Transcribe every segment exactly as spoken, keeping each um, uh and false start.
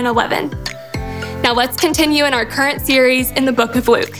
nine eleven. Now let's continue in our current series in the book of Luke.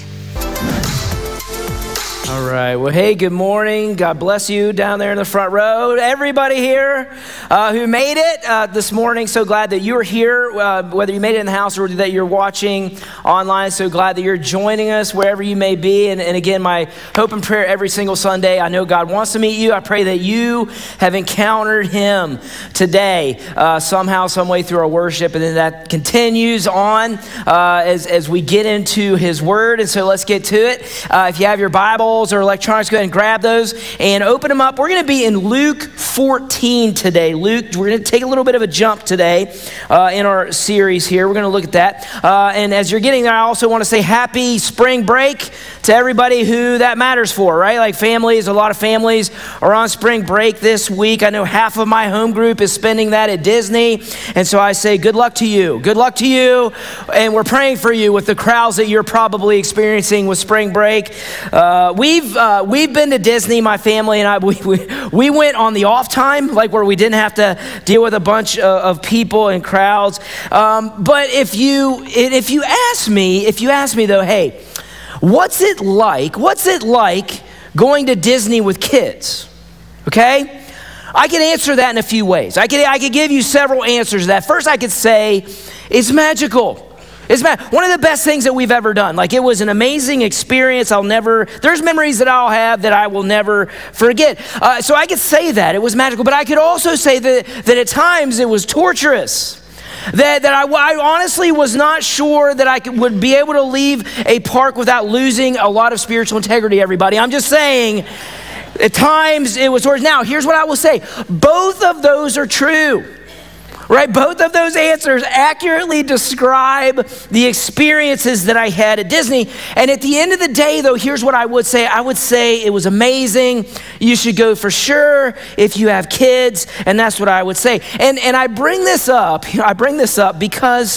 All right. Well, hey, good morning. God bless you down there in the front row. Everybody here uh, who made it uh, this morning, so glad that you're here, uh, whether you made it in the house or that you're watching online. So glad that you're joining us wherever you may be. And, and again, my hope and prayer every single Sunday, I know God wants to meet you. I pray that you have encountered him today uh, somehow, some way through our worship. And then that continues on uh, as, as we get into his word. And so let's get to it. Uh, if you have your Bible, or electronics, go ahead and grab those and open them up. We're going to be in Luke fourteen today. Luke, we're going to take a little bit of a jump today uh, in our series here. We're going to look at that. Uh, and as you're getting there, I also want to say happy spring break to everybody who that matters for, right? Like families, a lot of families are on spring break this week. I know half of my home group is spending that at Disney. And so I say good luck to you. Good luck to you. And we're praying for you with the crowds that you're probably experiencing with spring break. Uh, we've uh, we've been to Disney, my family and I. We, we, we went on the off time, like where we didn't have to deal with a bunch of, of people and crowds. Um, but if you if you ask me, if you ask me though, hey, what's it like? What's it like going to Disney with kids? Okay, I can answer that in a few ways. I could I could give you several answers to that. First, I could say it's magical. It's one of the best things that we've ever done. Like, it was an amazing experience. I'll never, there's memories that I'll have that I will never forget. Uh, so I could say that it was magical, but I could also say that, that at times it was torturous. That, that I, I honestly was not sure that I could, would be able to leave a park without losing a lot of spiritual integrity, everybody. I'm just saying, at times it was torturous. Now, here's what I will say. Both of those are true. Right? Both of those answers accurately describe the experiences that I had at Disney. And at the end of the day, though, here's what I would say. I would say it was amazing. You should go for sure if you have kids. And that's what I would say. And, and I bring this up, I bring this up because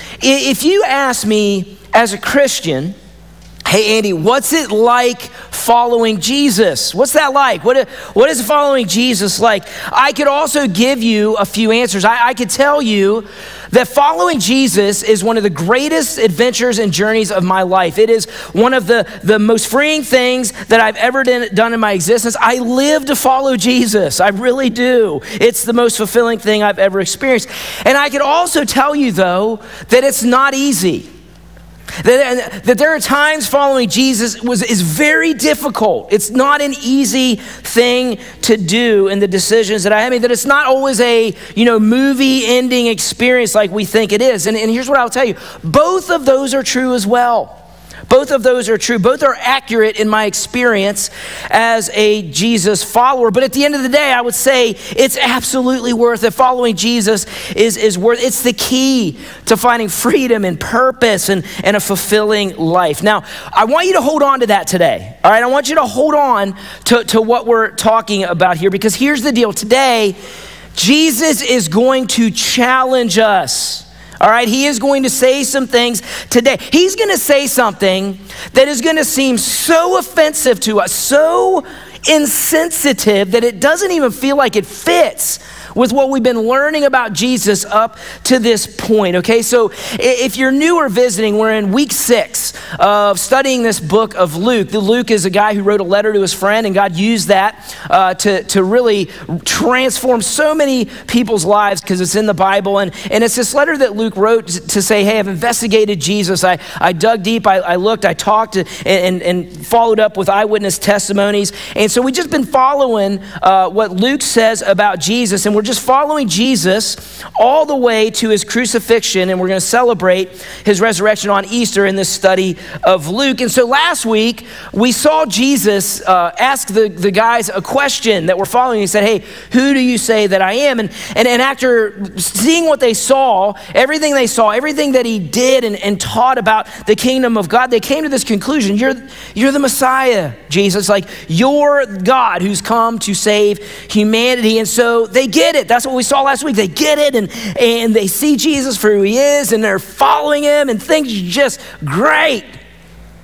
if you ask me as a Christian, hey, Andy, what's it like following Jesus? What's that like? What, what is following Jesus like? I could also give you a few answers. I, I could tell you that following Jesus is one of the greatest adventures and journeys of my life. It is one of the, the most freeing things that I've ever done in my existence. I live to follow Jesus. I really do. It's the most fulfilling thing I've ever experienced. And I could also tell you, though, that it's not easy. That, that there are times following Jesus was is very difficult. It's not an easy thing to do in the decisions that I, I mean, that it's not always a, you know, movie ending experience like we think it is. And, and here's what I'll tell you. Both of those are true as well. Both of those are true. Both are accurate in my experience as a Jesus follower. But at the end of the day, I would say it's absolutely worth it. Following Jesus is, is worth it. It's the key to finding freedom and purpose and, and a fulfilling life. Now, I want you to hold on to that today. All right, I want you to hold on to, to what we're talking about here, because here's the deal. Today, Jesus is going to challenge us. All right, he is going to say some things today. He's going to say something that is going to seem so offensive to us, so insensitive that it doesn't even feel like it fits with what we've been learning about Jesus up to this point, okay? So if you're new or visiting, we're in week six of studying this book of Luke. Luke is a guy who wrote a letter to his friend, and God used that uh, to, to really transform so many people's lives because it's in the Bible. And, and it's this letter that Luke wrote to say, hey, I've investigated Jesus. I, I dug deep, I, I looked, I talked, and, and, and followed up with eyewitness testimonies. And so we've just been following uh, what Luke says about Jesus, and we're just following Jesus all the way to his crucifixion, and we're going to celebrate his resurrection on Easter in this study of Luke. And so last week, we saw Jesus uh, ask the, the guys a question that we're following. He said, hey, who do you say that I am? And, and, and after seeing what they saw, everything they saw, everything that he did and, and taught about the kingdom of God, they came to this conclusion: you're, you're the Messiah, Jesus. Like, you're God who's come to save humanity. And so they get it. That's what we saw last week. They get it, and, and they see Jesus for who he is, and they're following him, and things are just great.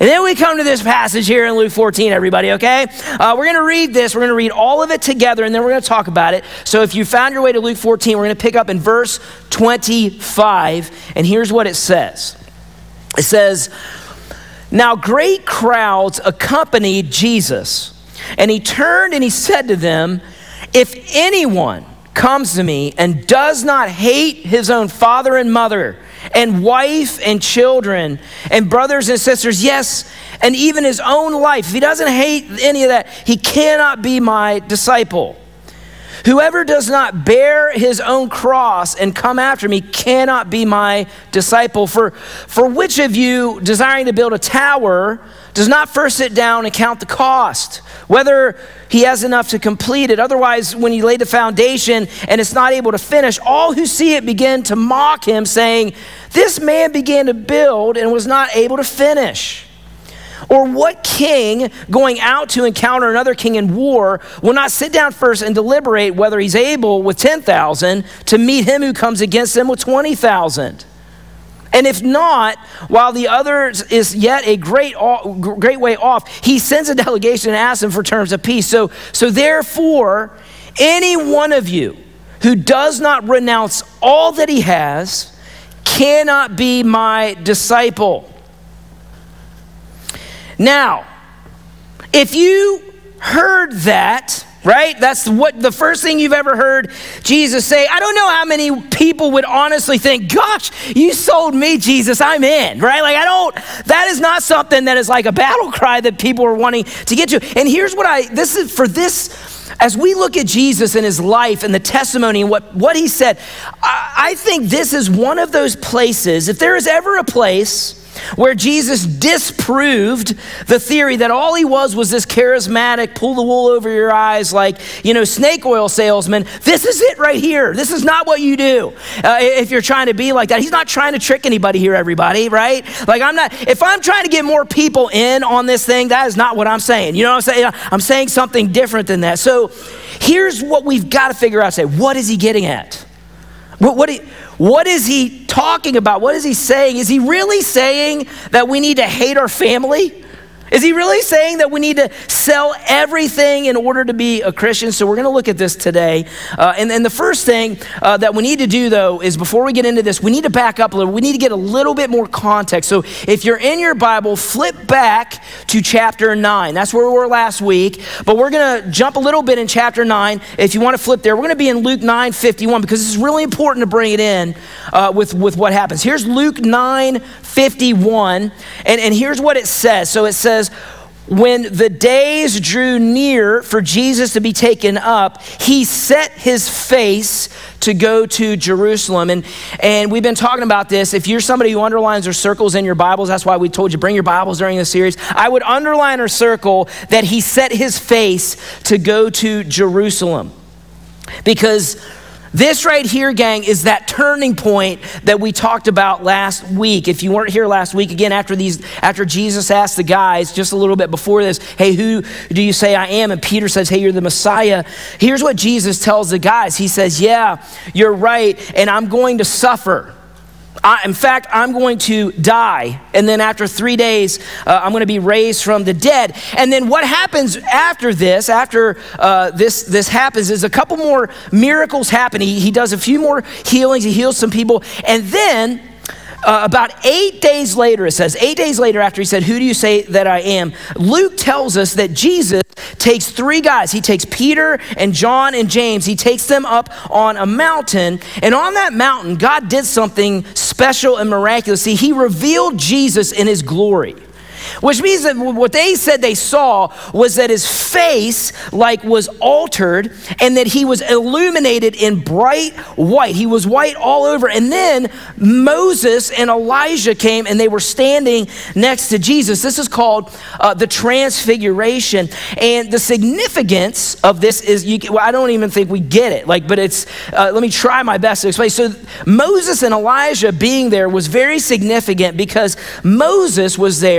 And then we come to this passage here in Luke fourteen, everybody, okay? Uh, we're going to read this. We're going to read all of it together, and then we're going to talk about it. So if you found your way to Luke fourteen, we're going to pick up in verse twenty-five, and here's what it says. It says, "Now great crowds accompanied Jesus, and he turned and he said to them, 'If anyone comes to me and does not hate his own father and mother, and wife and children and brothers and sisters, yes, and even his own life, if he doesn't hate any of that, he cannot be my disciple. Whoever does not bear his own cross and come after me cannot be my disciple. For, for which of you, desiring to build a tower, does not first sit down and count the cost, whether he has enough to complete it? Otherwise, when he laid the foundation and is not able to finish, all who see it begin to mock him, saying, this man began to build and was not able to finish. Or what king going out to encounter another king in war will not sit down first and deliberate whether he's able with ten thousand to meet him who comes against him with twenty thousand? And if not, while the other is yet a great great way off, he sends a delegation and asks him for terms of peace. So, so therefore, any one of you who does not renounce all that he has cannot be my disciple. Now, if you heard that, right? That's what the first thing you've ever heard Jesus say. I don't know how many people would honestly think, gosh, you sold me, Jesus, I'm in, right? Like I don't, that is not something that is like a battle cry that people are wanting to get to. And here's what I, this is for this, as we look at Jesus and his life and the testimony and what, what he said, I, I think this is one of those places, if there is ever a place where Jesus disproved the theory that all he was was this charismatic, pull the wool over your eyes, like, you know, snake oil salesman. This is it right here. This is not what you do uh, if you're trying to be like that. He's not trying to trick anybody here, everybody, right? Like I'm not, if I'm trying to get more people in on this thing, that is not what I'm saying. You know what I'm saying? I'm saying something different than that. So here's what we've got to figure out. Say, what is he getting at? What, what, he, what is he talking about? What is he saying? Is he really saying that we need to hate our family? Is he really saying that we need to sell everything in order to be a Christian? So we're going to look at this today. Uh, and, and the first thing uh, that we need to do, though, is before we get into this, we need to back up a little. We need to get a little bit more context. So if you're in your Bible, flip back to chapter nine. That's where we were last week. But we're going to jump a little bit in chapter nine. If you want to flip there, we're going to be in Luke nine fifty-one because it's really important to bring it in uh, with, with what happens. Here's Luke nine fifty-one. And, and here's what it says. So it says, when the days drew near for Jesus to be taken up, he set his face to go to Jerusalem. And, and we've been talking about this. If you're somebody who underlines or circles in your Bibles, that's why we told you bring your Bibles during the series. I would underline or circle that he set his face to go to Jerusalem. Because this right here, gang, is that turning point that we talked about last week. If you weren't here last week, again, after these, after Jesus asked the guys just a little bit before this, hey, who do you say I am? And Peter says, hey, you're the Messiah. Here's what Jesus tells the guys. He says, yeah, you're right, and I'm going to suffer. I, in fact, I'm going to die, and then after three days, uh, I'm going to be raised from the dead. And then what happens after this, after uh, this this happens, is a couple more miracles happen. He, he does a few more healings. He heals some people. And then uh, about eight days later, it says, eight days later after he said, who do you say that I am? Luke tells us that Jesus takes three guys. He takes Peter and John and James. He takes them up on a mountain. And on that mountain, God did something special and miraculous. See, he revealed Jesus in his glory. Which means that what they said they saw was that his face like was altered and that he was illuminated in bright white. He was white all over. And then Moses and Elijah came and they were standing next to Jesus. This is called uh, the Transfiguration. And the significance of this is, you, well, I don't even think we get it. Like, but it's, uh, let me try my best to explain. So Moses and Elijah being there was very significant because Moses was there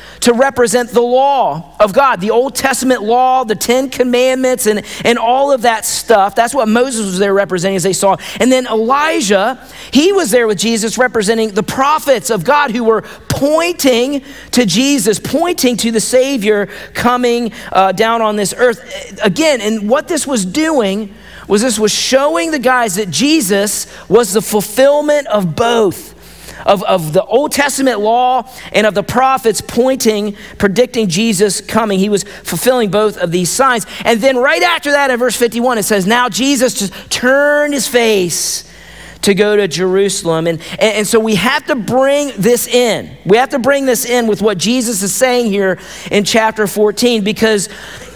to represent the law of God, the Old Testament law, the Ten Commandments, and, and all of that stuff. That's what Moses was there representing as they saw. And then Elijah, he was there with Jesus representing the prophets of God who were pointing to Jesus, pointing to the Savior coming uh, down on this earth. Again, and what this was doing was this was showing the guys that Jesus was the fulfillment of both. Of, of the Old Testament law and of the prophets pointing, predicting Jesus coming. He was fulfilling both of these signs. And then right after that in verse fifty-one, it says, now Jesus just turned his face to go to Jerusalem. And, and, and so we have to bring this in. We have to bring this in with what Jesus is saying here in chapter fourteen, because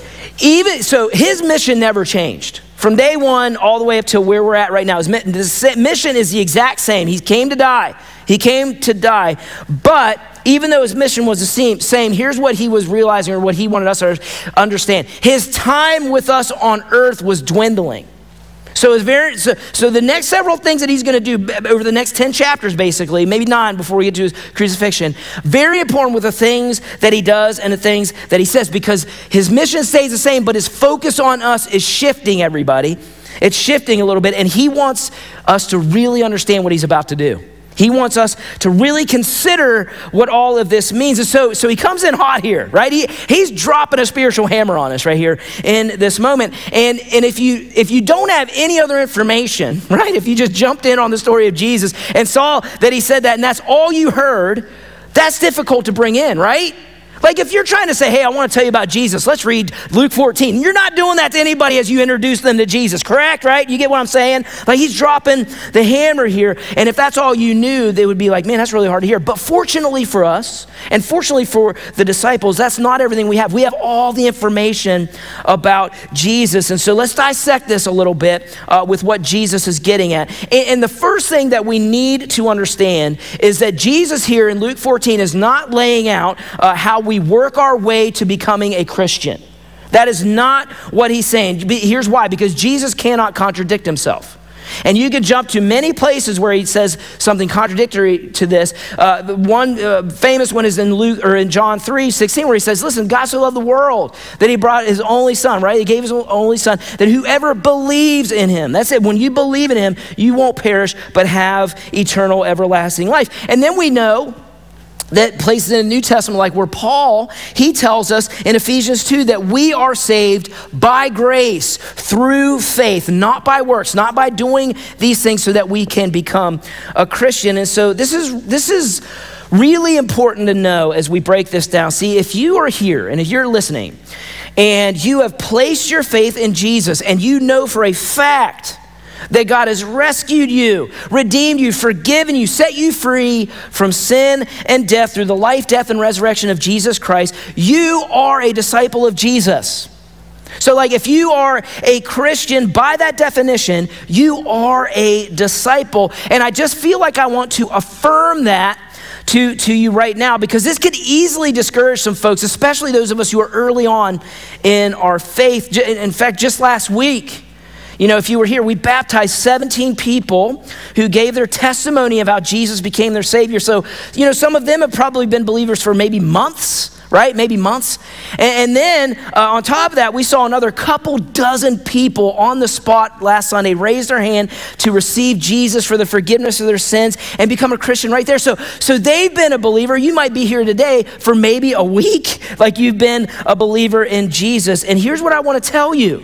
even, so his mission never changed. From day one all the way up to where we're at right now, his mission is the exact same. He came to die. He came to die. But even though his mission was the same, same, here's what he was realizing, or what he wanted us to understand. His time with us on earth was dwindling. So, it's very, so, so the next several things that he's going to do over the next ten chapters, basically, maybe nine before we get to his crucifixion, very important with the things that he does and the things that he says, because his mission stays the same, but his focus on us is shifting, everybody. It's shifting a little bit, and he wants us to really understand what he's about to do. He wants us to really consider what all of this means. And so, so he comes in hot here, right? He, he's dropping a spiritual hammer on us right here in this moment. And, and if you if you don't have any other information, right? If you just jumped in on the story of Jesus and saw that he said that and that's all you heard, that's difficult to bring in, right? Like if you're trying to say, hey, I want to tell you about Jesus, let's read Luke fourteen. You're not doing that to anybody as you introduce them to Jesus, correct, right? You get what I'm saying? Like he's dropping the hammer here. And if that's all you knew, they would be like, man, that's really hard to hear. But fortunately for us, and fortunately for the disciples, that's not everything we have. We have all the information about Jesus. And so let's dissect this a little bit uh, with what Jesus is getting at. And, and the first thing that we need to understand is that Jesus here in Luke fourteen is not laying out uh, how we work our way to becoming a Christian. That is not what he's saying. Here's why, because Jesus cannot contradict himself. And you could jump to many places where he says something contradictory to this. Uh, the one uh, famous one is in Luke or in John three sixteen, where he says, listen, God so loved the world that he brought his only son, right? He gave his only son, that whoever believes in him, that's it. When you believe in him, you won't perish, but have eternal everlasting life. And then we know that places in the New Testament, like where Paul, he tells us in Ephesians two that we are saved by grace through faith, not by works, not by doing these things so that we can become a Christian. And so this is this is really important to know as we break this down. See, if you are here and if you're listening and you have placed your faith in Jesus and you know for a fact that God has rescued you, redeemed you, forgiven you, set you free from sin and death through the life, death, and resurrection of Jesus Christ, you are a disciple of Jesus. So like if you are a Christian, by that definition, you are a disciple. And I just feel like I want to affirm that to, to you right now, because this could easily discourage some folks, especially those of us who are early on in our faith. In fact, just last week, you know, if you were here, we baptized seventeen people who gave their testimony of how Jesus became their Savior. So, you know, some of them have probably been believers for maybe months, right? Maybe months. And, and then uh, on top of that, we saw another couple dozen people on the spot last Sunday raise their hand to receive Jesus for the forgiveness of their sins and become a Christian right there. So, so they've been a believer. You might be here today for maybe a week, like you've been a believer in Jesus. And here's what I want to tell you.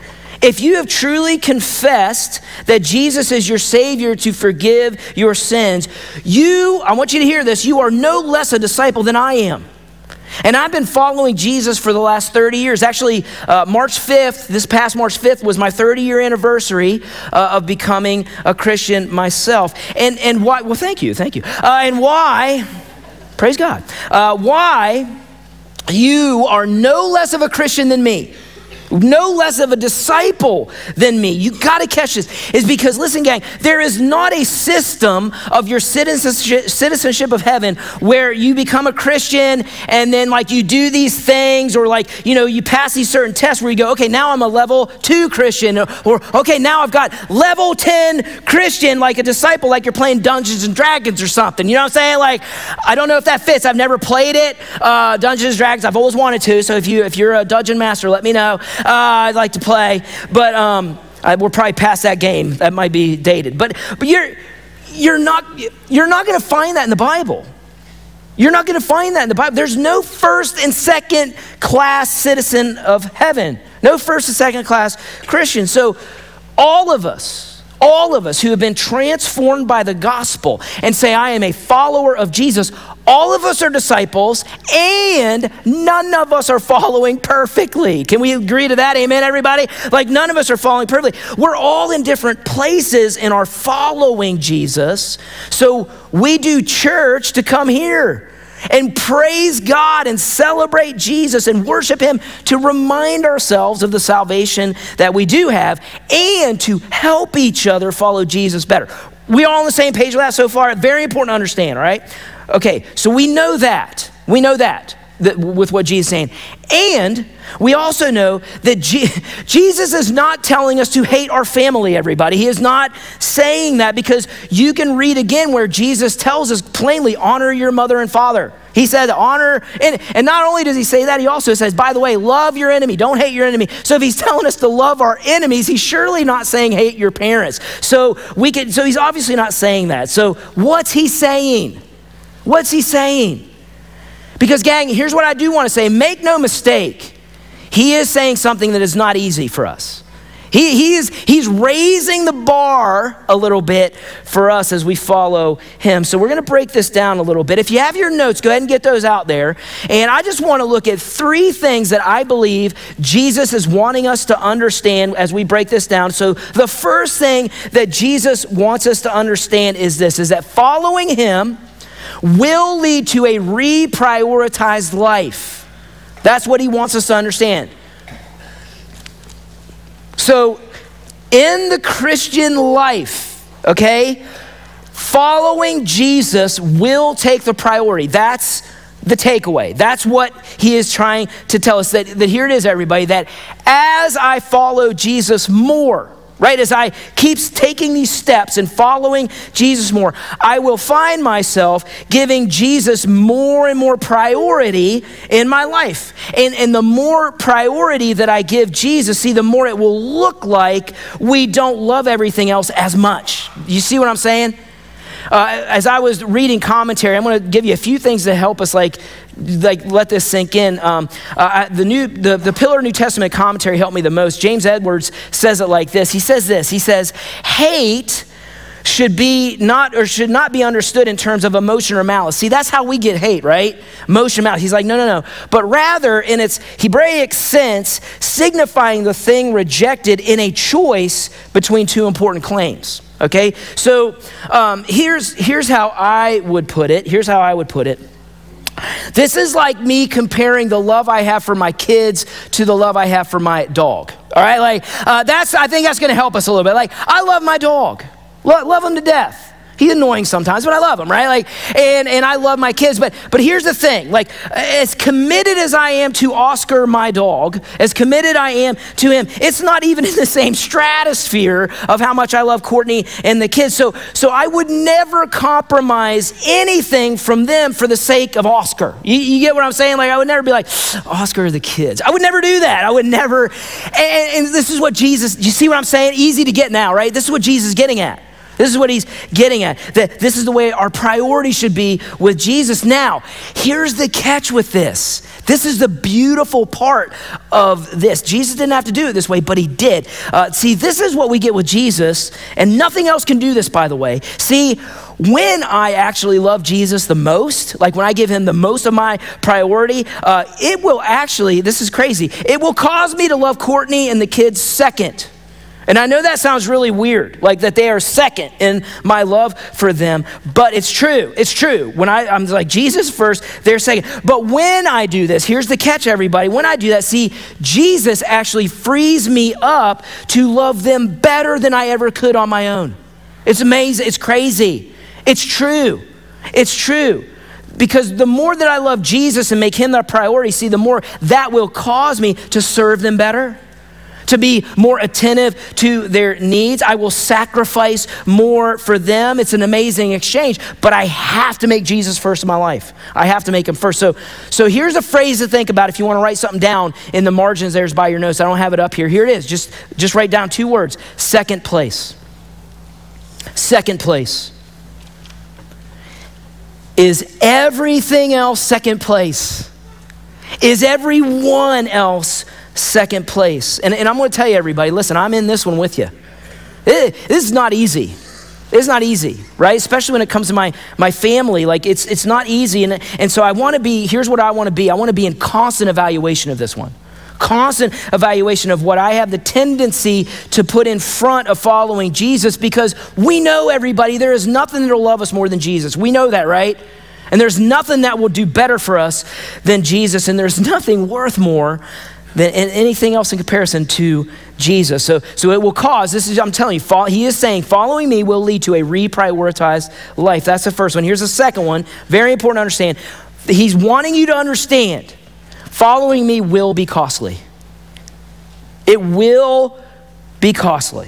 If you have truly confessed that Jesus is your Savior to forgive your sins, you, I want you to hear this, you are no less a disciple than I am. And I've been following Jesus for the last thirty years. Actually, uh, March fifth, this past March fifth was my thirty year anniversary uh, of becoming a Christian myself. And and why, well, thank you, thank you. Uh, and why, praise God, uh, why you are no less of a Christian than me. no less of a disciple than me. You got to catch this. Is because, listen, gang, there is not a system of your citizenship, citizenship of heaven where you become a Christian and then like you do these things, or like, you know, you pass these certain tests where you go, okay, now I'm a level two Christian, or, or okay, now I've got level ten Christian, like a disciple, like you're playing Dungeons and Dragons or something. You know what I'm saying? Like, I don't know if that fits. I've never played it, uh, Dungeons and Dragons. I've always wanted to. So if you if you're a dungeon master, let me know. Uh, I'd like to play, but um, I, we're probably past that game. That might be dated. But but you're you're not you're not going to find that in the Bible. You're not going to find that in the Bible. There's no first and second class citizen of heaven. No first and second class Christian. So all of us. All of us who have been transformed by the gospel and say, I am a follower of Jesus, all of us are disciples, and none of us are following perfectly. Can we agree to that? Amen, everybody? Like, none of us are following perfectly. We're all in different places in our following Jesus. So we do church to come here and praise God and celebrate Jesus and worship him, to remind ourselves of the salvation that we do have and to help each other follow Jesus better. We all on the same page with that so far? Very important to understand, all right? Okay, so we know that. We know that, that with what Jesus is saying. And we also know that G- Jesus is not telling us to hate our family, everybody. He is not saying that, because you can read again where Jesus tells us plainly, honor your mother and father. He said honor, and, and not only does he say that, he also says, by the way, love your enemy, don't hate your enemy. So if he's telling us to love our enemies, he's surely not saying hate your parents. So we can, so he's obviously not saying that. So what's he saying? What's he saying? Because gang, here's what I do want to say. Make no mistake. He is saying something that is not easy for us. He, he is, he's raising the bar a little bit for us as we follow him. So we're going to break this down a little bit. If you have your notes, go ahead and get those out there. And I just want to look at three things that I believe Jesus is wanting us to understand as we break this down. So the first thing that Jesus wants us to understand is this, is that following him will lead to a reprioritized life. That's what he wants us to understand. So in the Christian life, okay, following Jesus will take the priority. That's the takeaway. That's what he is trying to tell us, that, that here it is, everybody, that as I follow Jesus more, right, as I keep taking these steps and following Jesus more, I will find myself giving Jesus more and more priority in my life. And, and the more priority that I give Jesus, see, the more it will look like we don't love everything else as much. You see what I'm saying? Uh, as I was reading commentary, I'm going to give you a few things to help us like, like let this sink in. Um, uh, the new, the, the Pillar New Testament commentary helped me the most. James Edwards says it like this. He says this. He says, hate should be not or should not be understood in terms of emotion or malice. See, that's how we get hate, right? Emotion, malice. He's like, no, no, no. But rather in its Hebraic sense, signifying the thing rejected in a choice between two important claims. Okay, so um, here's here's how I would put it. Here's how I would put it. This is like me comparing the love I have for my kids to the love I have for my dog. All right, like uh, that's I think that's going to help us a little bit. Like, I love my dog, Lo- love him to death. He's annoying sometimes, but I love him, right? Like, and, and I love my kids, but but here's the thing, like, as committed as I am to Oscar, my dog, as committed I am to him, it's not even in the same stratosphere of how much I love Courtney and the kids. So, so I would never compromise anything from them for the sake of Oscar. You, you get what I'm saying? Like, I would never be like, Oscar or the kids. I would never do that. I would never, and, and this is what Jesus, you see what I'm saying? Easy to get now, right? This is what Jesus is getting at. This is what he's getting at, that this is the way our priority should be with Jesus. Now, here's the catch with this. This is the beautiful part of this. Jesus didn't have to do it this way, but he did. Uh, see, this is what we get with Jesus, and nothing else can do this, by the way. See, when I actually love Jesus the most, like when I give him the most of my priority, uh, it will actually, this is crazy, it will cause me to love Courtney and the kids second. And I know that sounds really weird, like that they are second in my love for them, but it's true. It's true. When I, I'm like, Jesus first, they're second. But when I do this, here's the catch, everybody. When I do that, see, Jesus actually frees me up to love them better than I ever could on my own. It's amazing. It's crazy. It's true. It's true. Because the more that I love Jesus and make him the priority, see, the more that will cause me to serve them better, to be more attentive to their needs. I will sacrifice more for them. It's an amazing exchange, but I have to make Jesus first in my life. I have to make him first. So, so here's a phrase to think about if you want to write something down in the margins there's by your notes. I don't have it up here. Here it is. Just, just write down two words. Second place. Second place. Is everything else second place? Is everyone else second place? And, and I'm going to tell you, everybody, listen, I'm in this one with you. It, this is not easy. It's not easy, right? Especially when it comes to my, my family. Like, it's, it's not easy. And, and so I want to be, here's what I want to be. I want to be in constant evaluation of this one. Constant evaluation of what I have the tendency to put in front of following Jesus, because we know, everybody, there is nothing that will love us more than Jesus. We know that, right? And there's nothing that will do better for us than Jesus, and there's nothing worth more than anything else in comparison to Jesus. So, so it will cause, this is, I'm telling you, follow, he is saying following me will lead to a reprioritized life. That's the first one. Here's the second one, very important to understand. He's wanting you to understand following me will be costly. It will be costly.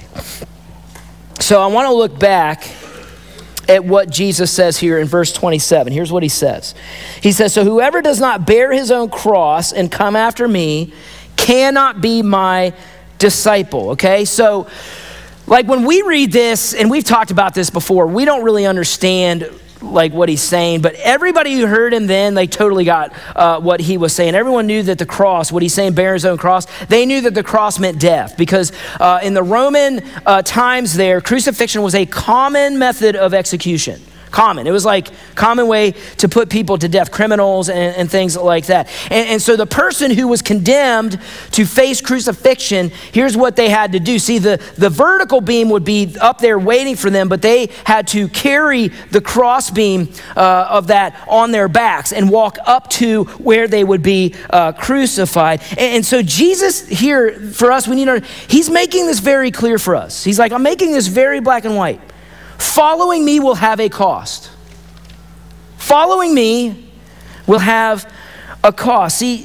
So I want to look back at what Jesus says here in verse twenty-seven. Here's what he says. He says, so whoever does not bear his own cross and come after me cannot be my disciple, okay? So like when we read this, and we've talked about this before, we don't really understand like what he's saying, but everybody who heard him then, they totally got uh, what he was saying. Everyone knew that the cross, what he's saying, bear his own cross, they knew that the cross meant death, because uh, in the Roman uh, times there, crucifixion was a common method of execution. Common. It was like common way to put people to death, criminals and, and things like that. And, and so the person who was condemned to face crucifixion, here's what they had to do. See, the, the vertical beam would be up there waiting for them, but they had to carry the cross beam uh, of that on their backs and walk up to where they would be uh, crucified. And, and so Jesus here, for us, we need to, he's making this very clear for us. He's like, I'm making this very black and white. Following me will have a cost. Following me will have a cost. See,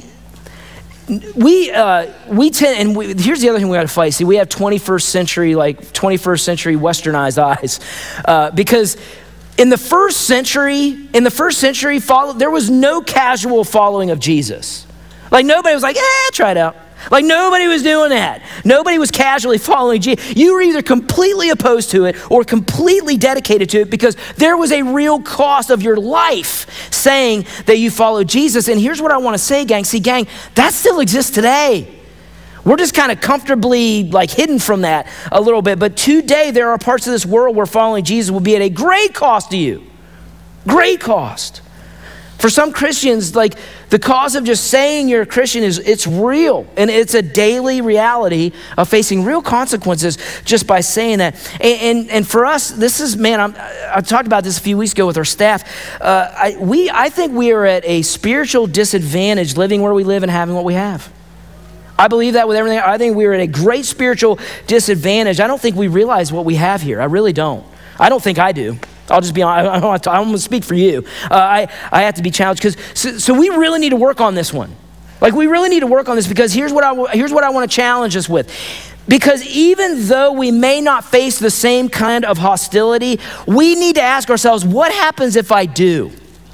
we uh, we tend, and we, here's the other thing we got to fight. See, we have twenty-first century, like twenty-first century westernized eyes, uh, because in the first century, in the first century, follow, there was no casual following of Jesus. Like nobody was like, eh, try it out. Like nobody was doing that. Nobody was casually following Jesus. You were either completely opposed to it or completely dedicated to it, because there was a real cost of your life saying that you followed Jesus. And here's what I want to say, gang. See, gang, that still exists today. We're just kind of comfortably like hidden from that a little bit. But today there are parts of this world where following Jesus will be at a great cost to you. Great cost. For some Christians, like the cause of just saying you're a Christian is it's real, and it's a daily reality of facing real consequences just by saying that. And and, and for us, this is, man, I'm, I talked about this a few weeks ago with our staff. Uh, I, we I think we are at a spiritual disadvantage living where we live and having what we have. I believe that with everything. I think we are at a great spiritual disadvantage. I don't think we realize what we have here. I really don't. I don't think I do. I'll just be honest. I don't want to, I'm going to speak for you. Uh, I, I have to be challenged because so, so we really need to work on this one. Like we really need to work on this, because here's what I here's what I want to challenge us with. Because even though we may not face the same kind of hostility, we need to ask ourselves, what happens if I do?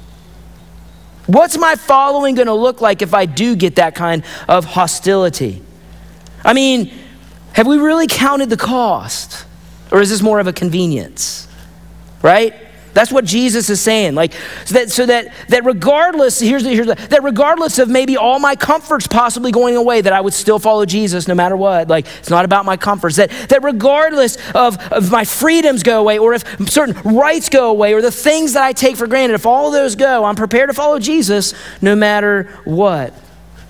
What's my following going to look like if I do get that kind of hostility? I mean, have we really counted the cost? Or is this more of a convenience? Right? That's what Jesus is saying. Like so that so that that regardless, here's the, here's the, that regardless of maybe all my comforts possibly going away, that I would still follow Jesus no matter what. Like it's not about my comforts. That that regardless of, of my freedoms go away, or if certain rights go away, or the things that I take for granted, if all of those go, I'm prepared to follow Jesus no matter what.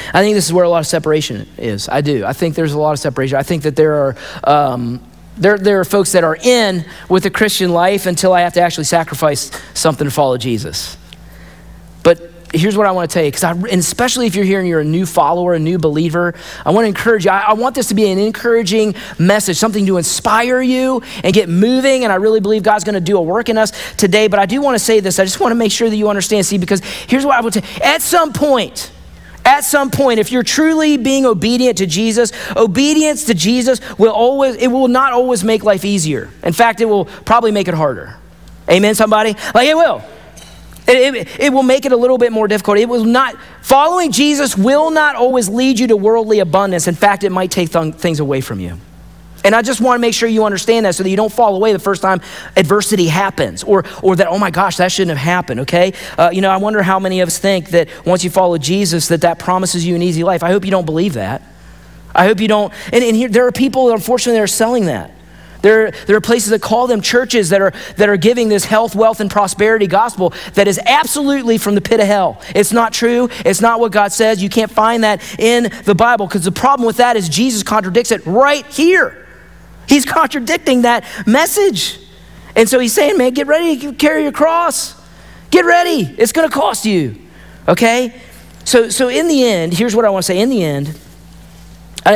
I think this is where a lot of separation is. I do. I think there's a lot of separation. I think that there are um, there there are folks that are in with the Christian life until I have to actually sacrifice something to follow Jesus. But here's what I want to tell you, because I, and especially if you're here and you're a new follower, a new believer, I want to encourage you. I, I want this to be an encouraging message, something to inspire you and get moving. And I really believe God's going to do a work in us today. But I do want to say this. I just want to make sure that you understand. See, because here's what I would say. At some point, at some point, if you're truly being obedient to Jesus, obedience to Jesus will always, it will not always make life easier. In fact, it will probably make it harder. Amen, somebody? Like it will. It, it, it will make it a little bit more difficult. It will not, following Jesus will not always lead you to worldly abundance. In fact, it might take th- things away from you. And I just want to make sure you understand that so that you don't fall away the first time adversity happens, or or that, oh my gosh, that shouldn't have happened, okay? Uh, you know, I wonder how many of us think that once you follow Jesus that that promises you an easy life. I hope you don't believe that. I hope you don't, and, and here, there are people, unfortunately, that are selling that. There, there are places that call them churches that are that are giving this health, wealth, and prosperity gospel that is absolutely from the pit of hell. It's not true. It's not what God says. You can't find that in the Bible, because the problem with that is Jesus contradicts it right here. He's contradicting that message. And so he's saying, man, get ready to carry your cross. Get ready. It's going to cost you. Okay? So, so in the end, here's what I want to say. In the end, I...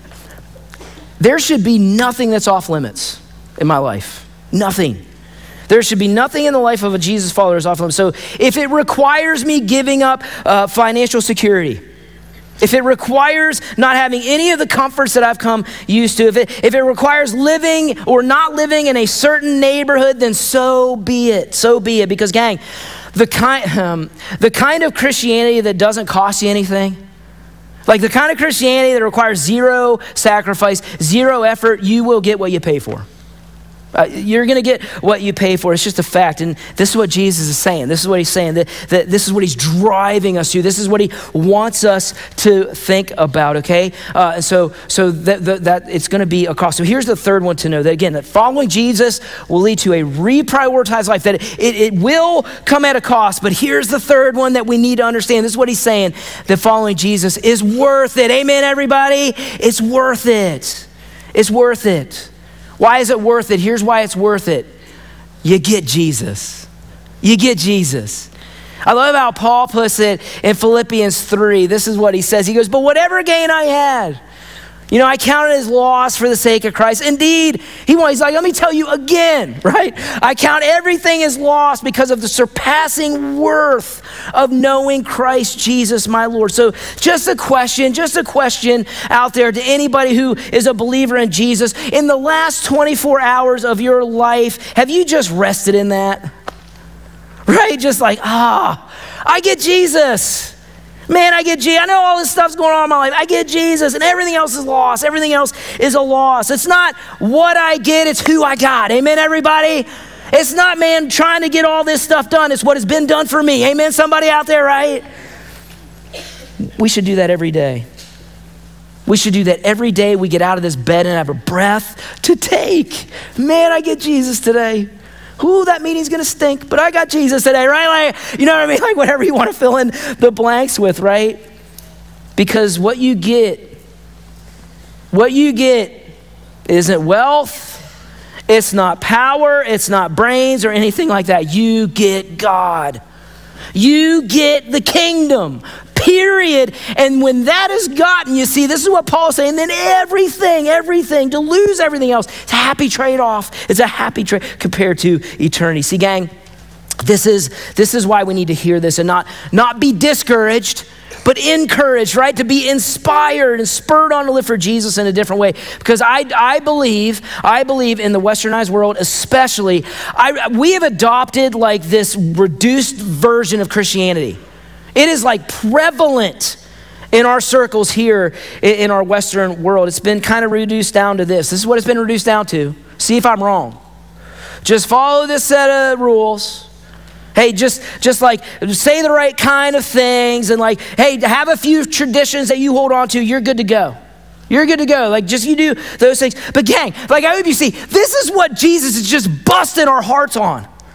there should be nothing that's off limits in my life. Nothing. There should be nothing in the life of a Jesus follower that's off limits. So if it requires me giving up uh, financial security, if it requires not having any of the comforts that I've come used to, if it, if it requires living or not living in a certain neighborhood, then so be it. So be it. Because gang, the kind, um, the kind of Christianity that doesn't cost you anything, like the kind of Christianity that requires zero sacrifice, zero effort, you will get what you pay for. Uh, you're going to get what you pay for. It's just a fact. And this is what Jesus is saying. This is what he's saying. That, that this is what he's driving us to. This is what he wants us to think about, okay? Uh, and so so that, that, that it's going to be a cost. So here's the third one to know. That again, that following Jesus will lead to a reprioritized life. That it, it will come at a cost. But here's the third one that we need to understand. This is what he's saying. That following Jesus is worth it. Amen, everybody? It's worth it. It's worth it. Why is it worth it? Here's why it's worth it. You get Jesus. You get Jesus. I love how Paul puts it in Philippians three. This is what he says. He goes, but whatever gain I had, you know, I counted as loss for the sake of Christ. Indeed, he wants, he's like, let me tell you again, right? I count everything as loss because of the surpassing worth of knowing Christ Jesus, my Lord. So just a question, just a question out there to anybody who is a believer in Jesus. In the last twenty-four hours of your life, have you just rested in that? Right? Just like, ah, I get Jesus. Man, I get Jesus. I know all this stuff's going on in my life. I get Jesus, and everything else is lost. Everything else is a loss. It's not what I get, it's who I got. Amen, everybody? It's not, man, trying to get all this stuff done. It's what has been done for me. Amen, somebody out there, right? We should do that every day. We should do that every day we get out of this bed and have a breath to take. Man, I get Jesus today. Ooh, that meeting's gonna stink, but I got Jesus today, right? Like, you know what I mean? Like whatever you wanna fill in the blanks with, right? Because what you get, what you get isn't wealth, it's not power, it's not brains or anything like that. You get God. You get the kingdom, period. And when that is gotten, you see, this is what Paul's saying, then everything, everything, to lose everything else, it's a happy trade-off. It's a happy trade compared to eternity. See, gang, this is this is why we need to hear this and not, not be discouraged, but encouraged, right? To be inspired and spurred on to live for Jesus in a different way. Because I, I believe, I believe in the westernized world especially, I, we have adopted like this reduced version of Christianity. It is like prevalent in our circles here in our Western world. It's been kind of reduced down to this. This is what it's been reduced down to. See if I'm wrong. Just follow this set of rules. Hey, just just like say the right kind of things and like, hey, have a few traditions that you hold on to. You're good to go. You're good to go. Like just you do those things. But gang, like I hope you see, this is what Jesus is just busting our hearts on.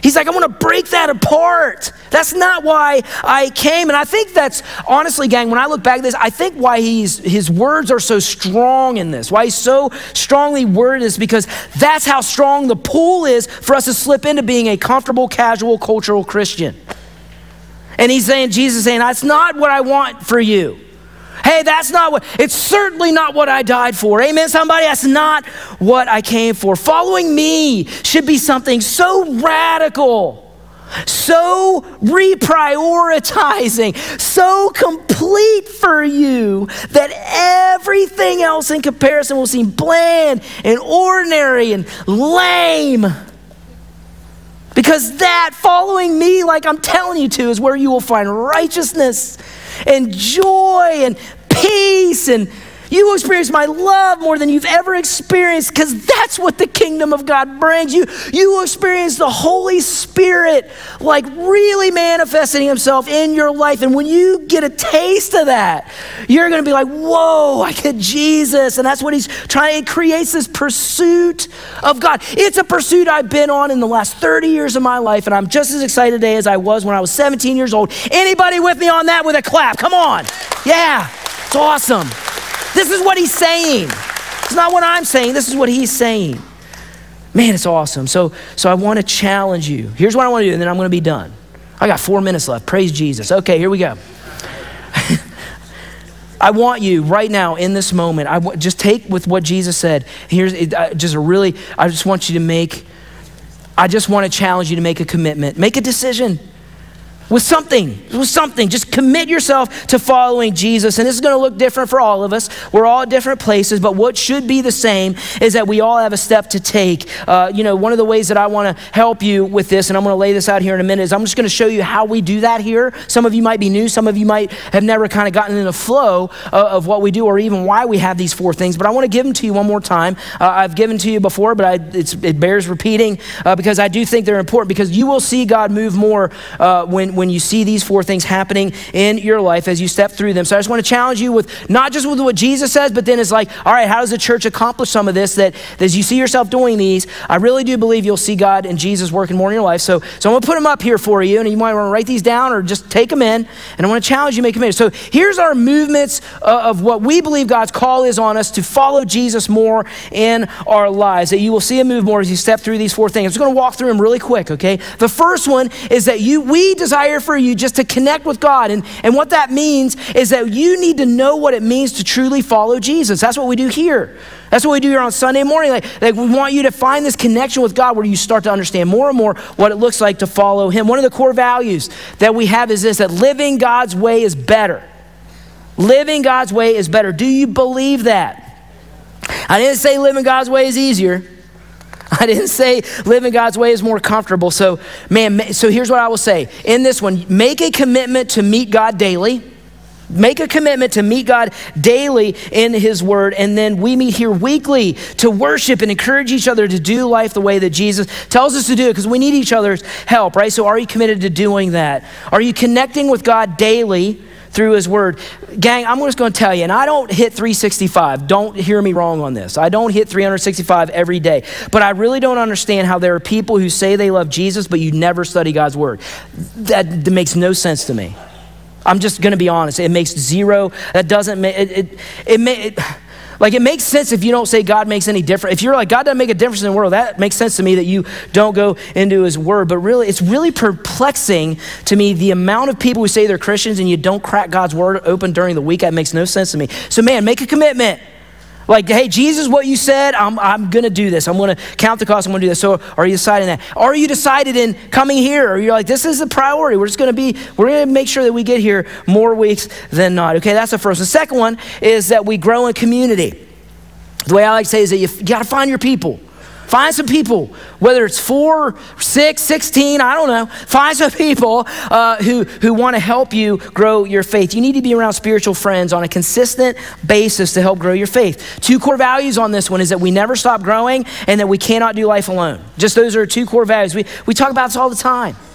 He's like, I want to break that apart. That's not why I came. And I think that's, honestly, gang, when I look back at this, I think why he's his words are so strong in this, why he's so strongly worded is because that's how strong the pull is for us to slip into being a comfortable, casual, cultural Christian. And he's saying, Jesus is saying, that's not what I want for you. Hey, that's not what, it's certainly not what I died for. Amen, somebody? That's not what I came for. Following me should be something so radical, so reprioritizing, so complete for you that everything else in comparison will seem bland and ordinary and lame. Because that, following me like I'm telling you to, is where you will find righteousness and joy and peace, and you will experience my love more than you've ever experienced, because that's what the kingdom of God brings you. You will experience the Holy Spirit like really manifesting himself in your life. And when you get a taste of that, you're going to be like, whoa, I get Jesus. And that's what he's trying. It creates this pursuit of God. It's a pursuit I've been on in the last thirty years of my life, and I'm just as excited today as I was when I was seventeen years old. Anybody with me on that with a clap? Come on. Yeah, it's awesome. This is what he's saying. It's not what I'm saying. This is what he's saying. Man, it's awesome. So, so I want to challenge you. Here's what I want to do, and then I'm going to be done. I got four minutes left. Praise Jesus. Okay, here we go. I want you right now in this moment, I w- just take with what Jesus said. Here's it, uh, just a really, I just want you to make, I just want to challenge you to make a commitment. Make a decision. With something, with something. Just commit yourself to following Jesus. And this is going to look different for all of us. We're all at different places, but what should be the same is that we all have a step to take. Uh, you know, one of the ways that I want to help you with this, and I'm going to lay this out here in a minute, is I'm just going to show you how we do that here. Some of you might be new. Some of you might have never kind of gotten in the flow of, of what we do, or even why we have these four things. But I want to give them to you one more time. Uh, I've given to you before, but I, it's, it bears repeating uh, because I do think they're important, because you will see God move more uh, when, when you see these four things happening in your life as you step through them. So I just want to challenge you with not just with what Jesus says, but then it's like, all right, how does the church accomplish some of this? That, that as you see yourself doing these, I really do believe you'll see God and Jesus working more in your life. So, so I'm going to put them up here for you, and you might want to write these down or just take them in. And I want to challenge you to make commitments. So here's our movements uh, of what we believe God's call is on us to follow Jesus more in our lives. That you will see him move more as you step through these four things. I'm just going to walk through them really quick, okay? The first one is that you we desire for you just to connect with God. And, and what that means is that you need to know what it means to truly follow Jesus. That's what we do here. That's what we do here on Sunday morning. Like, like we want you to find this connection with God where you start to understand more and more what it looks like to follow him. One of the core values that we have is this, that living God's way is better. Living God's way is better. Do you believe that? I didn't say living God's way is easier. I didn't say living God's way is more comfortable. So, man, so here's what I will say. In this one, make a commitment to meet God daily. Make a commitment to meet God daily in his word. And then we meet here weekly to worship and encourage each other to do life the way that Jesus tells us to do it, because we need each other's help, right? So are you committed to doing that? Are you connecting with God daily through his word? Gang, I'm just going to tell you, and I don't hit three sixty-five. Don't hear me wrong on this. I don't hit three sixty-five every day. But I really don't understand how there are people who say they love Jesus, but you never study God's word. That, that makes no sense to me. I'm just going to be honest. It makes zero. That doesn't make it. It, it, may, it like it makes sense if you don't say God makes any difference. If you're like, God doesn't make a difference in the world, that makes sense to me that you don't go into his word. But really, it's really perplexing to me the amount of people who say they're Christians and you don't crack God's word open during the week. That makes no sense to me. So man, make a commitment. Like, hey, Jesus, what you said, I'm I'm going to do this. I'm going to count the cost. I'm going to do this. So are you deciding that? Are you decided in coming here? Or you're like, this is a priority. We're just going to be, we're going to make sure that we get here more weeks than not. Okay, that's the first. The second one is that we grow in community. The way I like to say is that you, you got to find your people. Find some people, whether it's four, six, sixteen, I don't know. Find some people uh, who, who want to help you grow your faith. You need to be around spiritual friends on a consistent basis to help grow your faith. Two core values on this one is that we never stop growing and that we cannot do life alone. Just those are two core values. We, we talk about this all the time.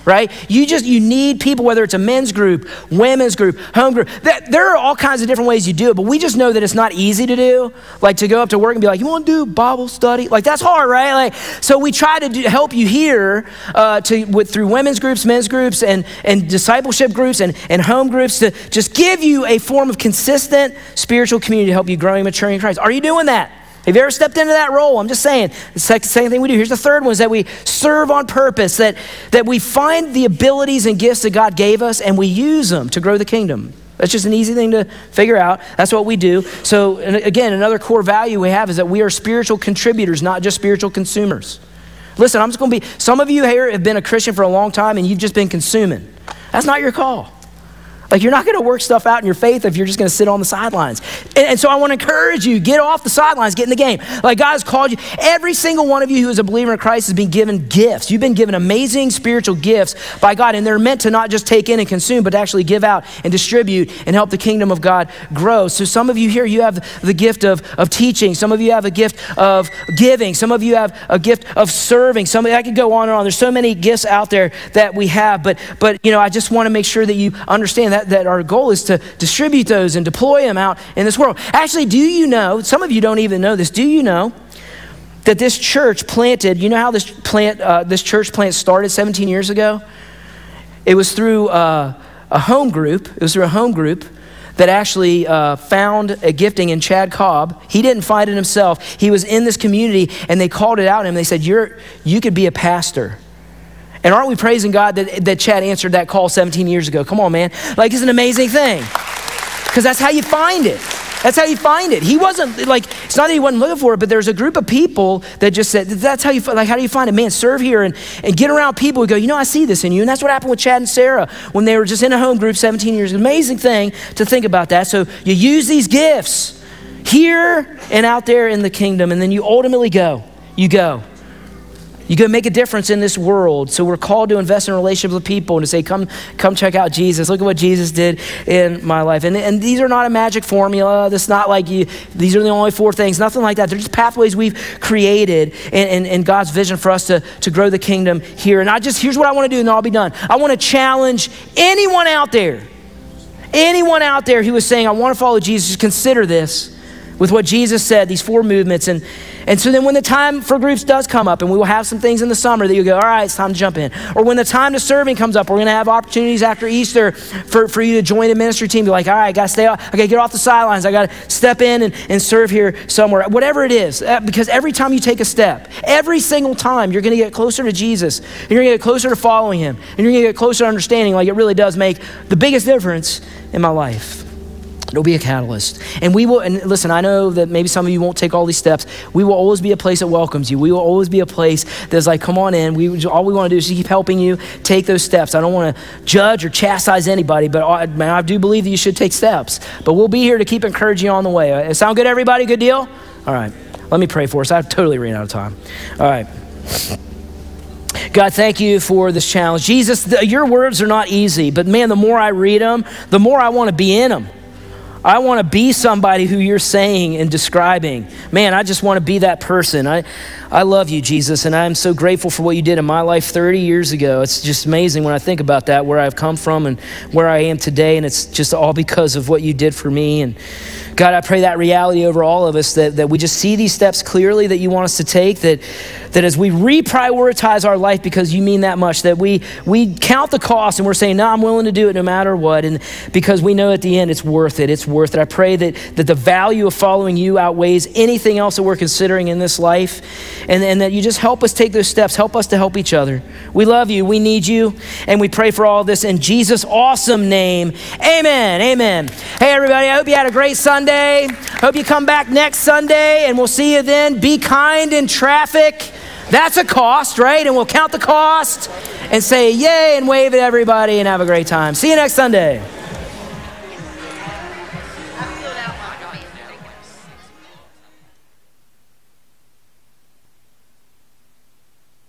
right? You just, you need people, whether it's a men's group, women's group, home group. That, there are all kinds of different ways you do it, but we just know that it's not easy to do. Like to go up to work and be like, you want to do Bible study? Like that's hard, right? Like, so we try to do, help you here uh, to with through women's groups, men's groups, and, and discipleship groups and, and home groups to just give you a form of consistent spiritual community to help you grow and mature in Christ. Are you doing that? Have you ever stepped into that role? I'm just saying, the second thing we do. Here's the third one, is that we serve on purpose, that, that we find the abilities and gifts that God gave us and we use them to grow the kingdom. That's just an easy thing to figure out. That's what we do. So again, another core value we have is that we are spiritual contributors, not just spiritual consumers. Listen, I'm just gonna be, some of you here have been a Christian for a long time and you've just been consuming. That's not your call. Like you're not gonna work stuff out in your faith if you're just gonna sit on the sidelines. And, and so I wanna encourage you, get off the sidelines, get in the game. Like God has called you. Every single one of you who is a believer in Christ has been given gifts. You've been given amazing spiritual gifts by God, and they're meant to not just take in and consume, but to actually give out and distribute and help the kingdom of God grow. So some of you here, you have the gift of, of teaching. Some of you have a gift of giving. Some of you have a gift of serving. Some, I could go on and on. There's so many gifts out there that we have, but, but you know, I just wanna make sure that you understand that That, that our goal is to distribute those and deploy them out in this world. Actually, do you know, some of you don't even know this, do you know that this church planted, you know how this plant, uh, this church plant started seventeen years ago? It was through uh, a home group, it was through a home group that actually uh, found a gifting in Chad Cobb. He didn't find it himself. He was in this community and they called it out to him. They said, You're, you could be a pastor. And aren't we praising God that, that Chad answered that call seventeen years ago? Come on, man. Like, it's an amazing thing. Because that's how you find it. That's how you find it. He wasn't, like, it's not that he wasn't looking for it, but there's a group of people that just said, that's how you, like, how do you find it? Man, serve here and, and get around people who go, you know, I see this in you. And that's what happened with Chad and Sarah when they were just in a home group seventeen years. Amazing thing to think about that. So you use these gifts here and out there in the kingdom, and then you ultimately go. You go. You go make a difference in this world. So we're called to invest in relationships with people and to say, come come check out Jesus. Look at what Jesus did in my life. And, and these are not a magic formula. This is not like you, these are the only four things, nothing like that. They're just pathways we've created and, and, and God's vision for us to, to grow the kingdom here. And I just, here's what I want to do and then I'll be done. I want to challenge anyone out there, anyone out there who is saying, I want to follow Jesus, consider this with what Jesus said, these four movements. And And so then when the time for groups does come up, and we will have some things in the summer that you go, all right, it's time to jump in. Or when the time to serving comes up, we're gonna have opportunities after Easter for, for you to join a ministry team. Be like, all right, I gotta stay off, I gotta get off the sidelines. I gotta step in and, and serve here somewhere. Whatever it is, because every time you take a step, every single time you're gonna get closer to Jesus. You're gonna get closer to following him. And you're gonna get closer to understanding, like it really does make the biggest difference in my life. It'll be a catalyst. And we will, and listen, I know that maybe some of you won't take all these steps. We will always be a place that welcomes you. We will always be a place that's like, come on in. We all we want to do is keep helping you take those steps. I don't want to judge or chastise anybody, but I, man, I do believe that you should take steps. But we'll be here to keep encouraging you on the way. Uh, sound good, everybody? Good deal? All right. Let me pray for us. I've totally ran out of time. All right. God, thank you for this challenge. Jesus, the, your words are not easy, but man, the more I read them, the more I want to be in them. I want to be somebody who you're saying and describing. Man, I just want to be that person. I, I love you, Jesus, and I'm so grateful for what you did in my life thirty years ago. It's just amazing when I think about that, where I've come from and where I am today, and it's just all because of what you did for me. And God, I pray that reality over all of us, that, that we just see these steps clearly that you want us to take, that, that as we reprioritize our life because you mean that much, that we, we count the cost and we're saying, no, I'm willing to do it no matter what, and because we know at the end it's worth it, it's worth it. I pray that, that the value of following you outweighs anything else that we're considering in this life, and, and that you just help us take those steps, help us to help each other. We love you, we need you, and we pray for all of this in Jesus' awesome name. Amen, amen. Hey everybody, I hope you had a great Sunday. Hope you come back next Sunday, and we'll see you then. Be kind in traffic. That's a cost, right? And we'll count the cost and say yay and wave at everybody and have a great time. See you next Sunday.